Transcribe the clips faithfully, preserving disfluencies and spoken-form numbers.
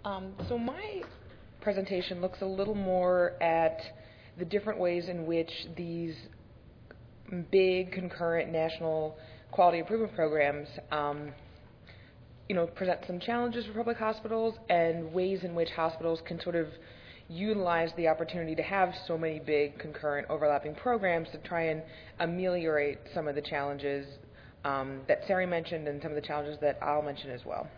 Um, so my presentation looks a little more at the different ways in which these big concurrent national quality improvement programs um, you know, present some challenges for public hospitals and ways in which hospitals can sort of utilize the opportunity to have so many big concurrent overlapping programs to try and ameliorate some of the challenges um, that Sari mentioned and some of the challenges that I'll mention as well.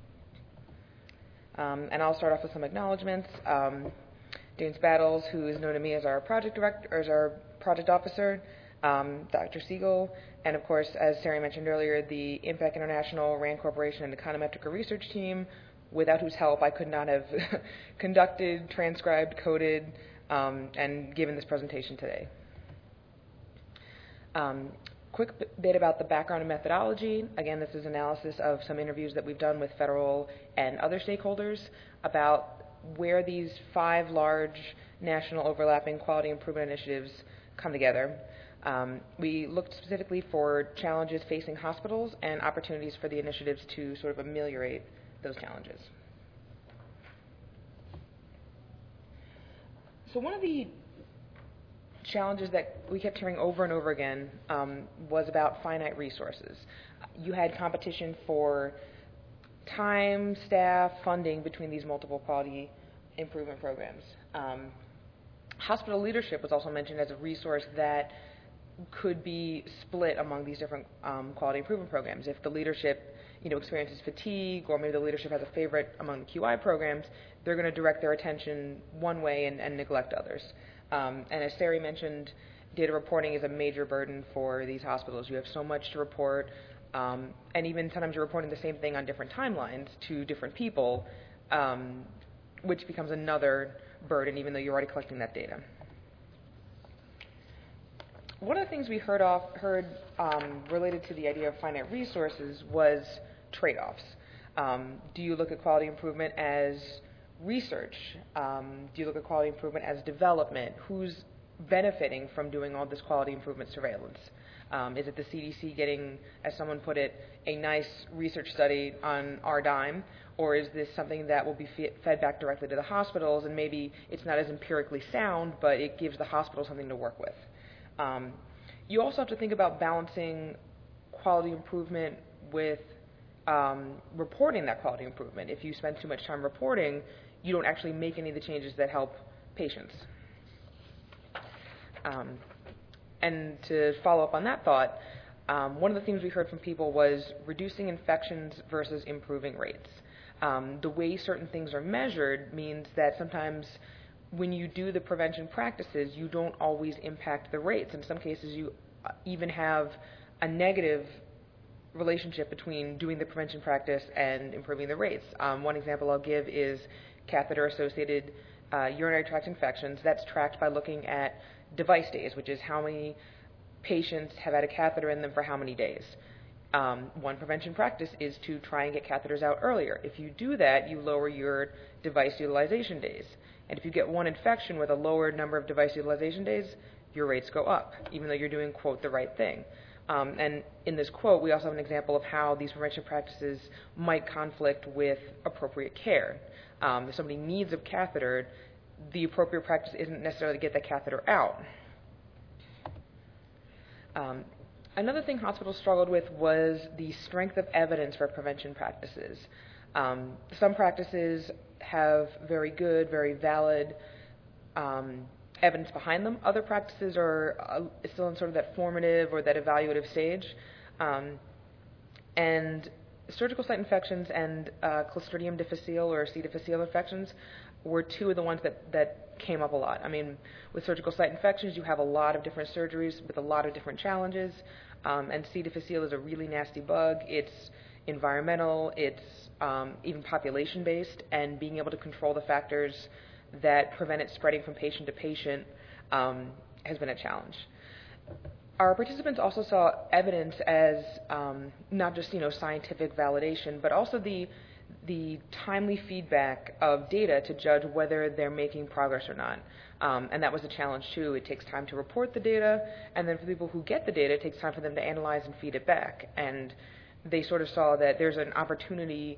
Um, and I'll start off with some acknowledgments. Um, James Battles, who is known to me as our project director, or as our project officer, um, Doctor Siegel, and of course, as Sari mentioned earlier, the Impact International, RAND Corporation, and Econometrica research team, without whose help I could not have conducted, transcribed, coded, um, and given this presentation today. Um, quick bit about the background and methodology. Again, this is analysis of some interviews that we've done with federal and other stakeholders about where these five large national overlapping quality improvement initiatives come together. Um, we looked specifically for challenges facing hospitals and opportunities for the initiatives to sort of ameliorate those challenges. So one of the challenges that we kept hearing over and over again um, was about finite resources. You had competition for time, staff, funding between these multiple quality improvement programs. Um, hospital leadership was also mentioned as a resource that could be split among these different um, quality improvement programs. If the leadership, you know, experiences fatigue, or maybe the leadership has a favorite among the Q I programs, they're going to direct their attention one way and, and neglect others. Um, and as Sari mentioned, data reporting is a major burden for these hospitals. You have so much to report, um, and even sometimes you're reporting the same thing on different timelines to different people, um, which becomes another burden, even though you're already collecting that data. One of the things we heard, off, heard um, related to the idea of finite resources was trade-offs. Um, do you look at quality improvement as research? Um, do you look at quality improvement as development? Who's benefiting from doing all this quality improvement surveillance? Um, is it the C D C getting, as someone put it, a nice research study on our dime? Or is this something that will be fed back directly to the hospitals, and maybe it's not as empirically sound, but it gives the hospital something to work with? Um, you also have to think about balancing quality improvement with um, reporting that quality improvement. If you spend too much time reporting, you don't actually make any of the changes that help patients. Um, and to follow up on that thought, um, one of the things we heard from people was reducing infections versus improving rates. Um, the way certain things are measured means that sometimes when you do the prevention practices, you don't always impact the rates. In some cases, you even have a negative relationship between doing the prevention practice and improving the rates. Um, one example I'll give is catheter-associated uh, urinary tract infections. That's tracked by looking at device days, which is how many patients have had a catheter in them for how many days. Um, one prevention practice is to try and get catheters out earlier. If you do that, you lower your device utilization days. And if you get one infection with a lower number of device utilization days, your rates go up, even though you're doing, quote, the right thing. Um, and in this quote, we also have an example of how these prevention practices might conflict with appropriate care. Um, if somebody needs a catheter, the appropriate practice isn't necessarily to get that catheter out. Um, another thing hospitals struggled with was the strength of evidence for prevention practices. Um, some practices have very good, very valid um, evidence behind them. Other practices are uh, still in sort of that formative or that evaluative stage. Um, and surgical site infections and uh, Clostridium difficile or C. difficile infections were two of the ones that, that came up a lot. I mean, with surgical site infections, you have a lot of different surgeries with a lot of different challenges. Um, and C. difficile is a really nasty bug. It's environmental, it's um, even population-based, and being able to control the factors that prevent it spreading from patient to patient um, has been a challenge. Our participants also saw evidence as um, not just, you know, scientific validation, but also the the timely feedback of data to judge whether they're making progress or not. Um, and that was a challenge too. It takes time to report the data, and then for people who get the data, it takes time for them to analyze and feed it back. And they sort of saw that there's an opportunity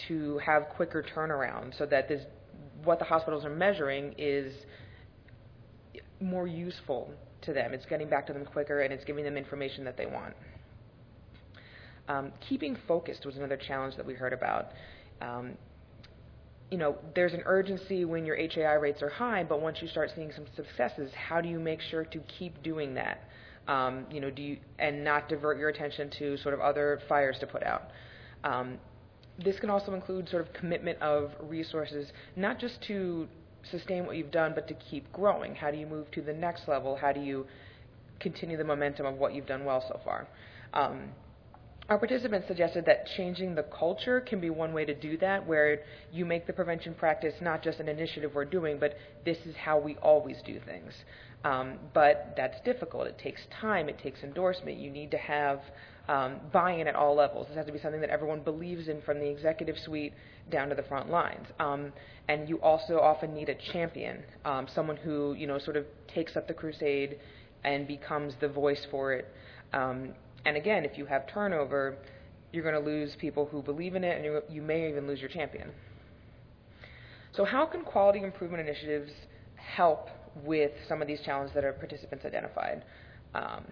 to have quicker turnaround so that this, what the hospitals are measuring is more useful to them. It's getting back to them quicker, and it's giving them information that they want. Um, keeping focused was another challenge that we heard about. Um, you know, there's an urgency when your H A I rates are high, but once you start seeing some successes, how do you make sure to keep doing that? Um, you know, do you, and not divert your attention to sort of other fires to put out. Um, this can also include sort of commitment of resources, not just to sustain what you've done, but to keep growing. How do you move to the next level? How do you continue the momentum of what you've done well so far? Um, Our participants suggested that changing the culture can be one way to do that, where you make the prevention practice not just an initiative we're doing, but this is how we always do things. Um, but that's difficult. It takes time. It takes endorsement. You need to have um, buy-in at all levels. This has to be something that everyone believes in, from the executive suite down to the front lines. Um, and you also often need a champion, um, someone who, you know, sort of takes up the crusade and becomes the voice for it. Um, And again, if you have turnover, you're going to lose people who believe in it, and you, you may even lose your champion. So how can quality improvement initiatives help with some of these challenges that our participants identified? Um,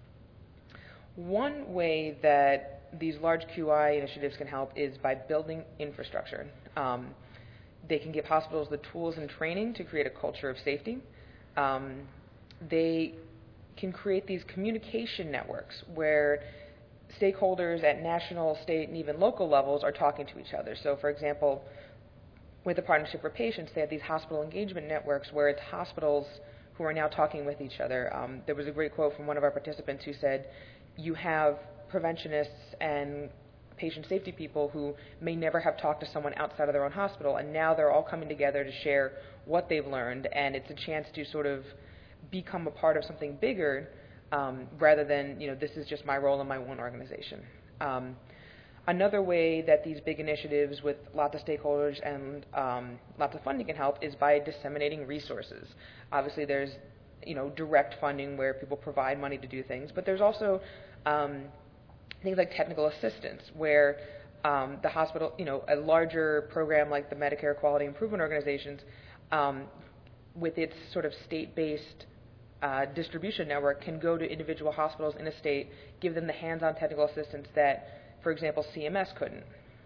one way that these large Q I initiatives can help is by building infrastructure. Um, they can give hospitals the tools and training to create a culture of safety. Um, they can create these communication networks where stakeholders at national, state, and even local levels are talking to each other. So, for example, with the Partnership for Patients, they have these hospital engagement networks where it's hospitals who are now talking with each other. Um, there was a great quote from one of our participants who said, you have preventionists and patient safety people who may never have talked to someone outside of their own hospital, and now they're all coming together to share what they've learned, and it's a chance to sort of become a part of something bigger, um, rather than, you know, this is just my role in my one organization. Um, another way that these big initiatives with lots of stakeholders and um, lots of funding can help is by disseminating resources. Obviously, there's, you know, direct funding where people provide money to do things, but there's also um, things like technical assistance, where um, the hospital, you know, a larger program like the Medicare Quality Improvement Organizations, um, with its sort of state-based uh, distribution network, can go to individual hospitals in a state, give them the hands-on technical assistance that, for example, C M S couldn't.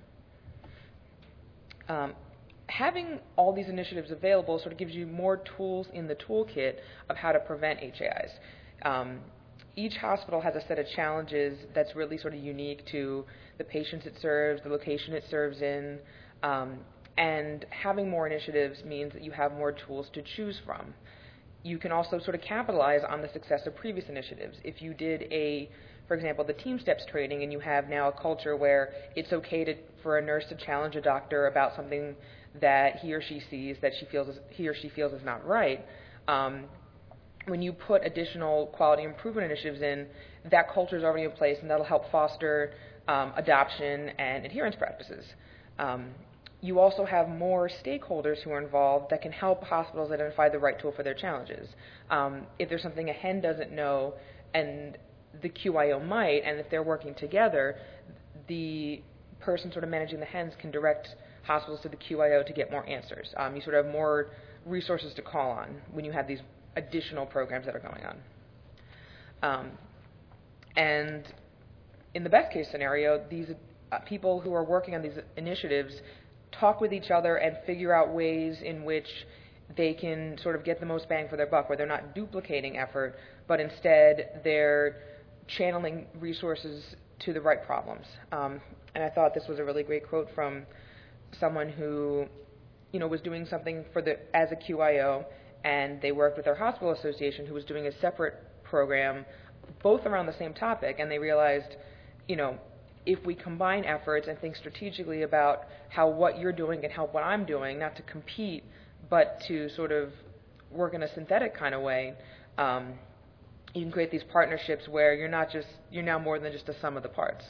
Um, having all these initiatives available sort of gives you more tools in the toolkit of how to prevent H A Is. Um, each hospital has a set of challenges that's really sort of unique to the patients it serves, the location it serves in, um, and having more initiatives means that you have more tools to choose from. You can also sort of capitalize on the success of previous initiatives. If you did a, for example, the Team Steps training, and you have now a culture where it's okay to, for a nurse to challenge a doctor about something that he or she sees that she feels is, he or she feels is not right, um, when you put additional quality improvement initiatives in, that culture is already in place, and that'll help foster um, adoption and adherence practices. Um, You also have more stakeholders who are involved that can help hospitals identify the right tool for their challenges. Um, if there's something a hen doesn't know and the Q I O might, and if they're working together, the person sort of managing the hens can direct hospitals to the Q I O to get more answers. Um, you sort of have more resources to call on when you have these additional programs that are going on. Um, and in the best case scenario, these uh, people who are working on these initiatives talk with each other and figure out ways in which they can sort of get the most bang for their buck, where they're not duplicating effort, but instead they're channeling resources to the right problems. Um, and I thought this was a really great quote from someone who, you know, was doing something for the as a Q I O, and they worked with their hospital association who was doing a separate program, both around the same topic, and they realized, you know, if we combine efforts and think strategically about how what you're doing can help what I'm doing, not to compete, but to sort of work in a synthetic kind of way, um, you can create these partnerships where you're not just, you're now more than just a sum of the parts.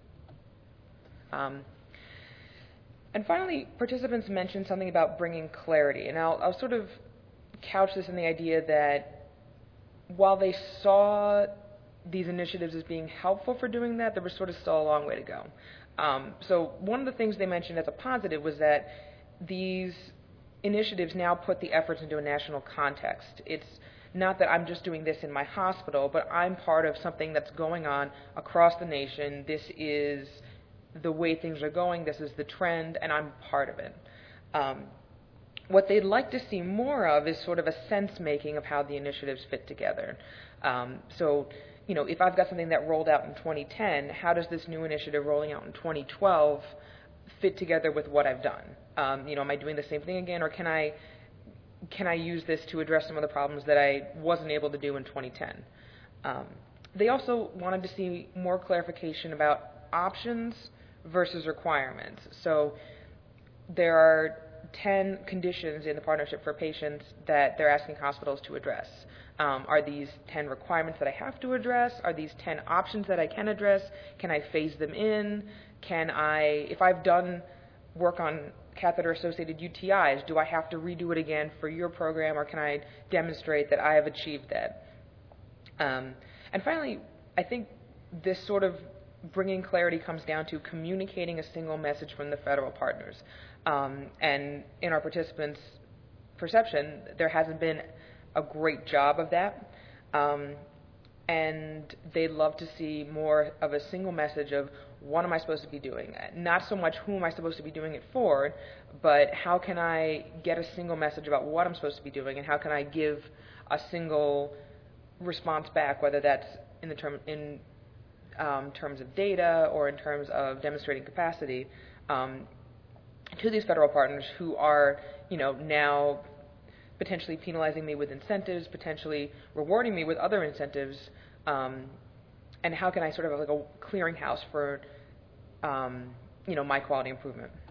Um, and finally, participants mentioned something about bringing clarity, and I'll, I'll sort of couch this in the idea that while they saw these initiatives as being helpful for doing that, there was sort of still a long way to go. Um, so one of the things they mentioned as a positive was that these initiatives now put the efforts into a national context. It's not that I'm just doing this in my hospital, but I'm part of something that's going on across the nation. This is the way things are going. This is the trend, and I'm part of it. Um, what they'd like to see more of is sort of a sense-making of how the initiatives fit together. Um, so, you know, if I've got something that rolled out in twenty ten, how does this new initiative rolling out in twenty twelve fit together with what I've done? Um, you know, am I doing the same thing again, or can I can I use this to address some of the problems that I wasn't able to do in twenty ten? Um, they also wanted to see more clarification about options versus requirements. So there are ten conditions in the Partnership for Patients that they're asking hospitals to address. Um, are these ten requirements that I have to address? Are these ten options that I can address? Can I phase them in? Can I, if I've done work on catheter-associated U T Is, do I have to redo it again for your program, or can I demonstrate that I have achieved that? Um, and finally, I think this sort of bringing clarity comes down to communicating a single message from the federal partners. Um, and in our participants' perception, there hasn't been a great job of that. Um, and they'd love to see more of a single message of what am I supposed to be doing? Not so much who am I supposed to be doing it for, but how can I get a single message about what I'm supposed to be doing, and how can I give a single response back, whether that's in the term in um, terms of data or in terms of demonstrating capacity, um, to these federal partners who are, you know, now potentially penalizing me with incentives, potentially rewarding me with other incentives, um, and how can I sort of have like a clearinghouse for, um, you know, my quality improvement.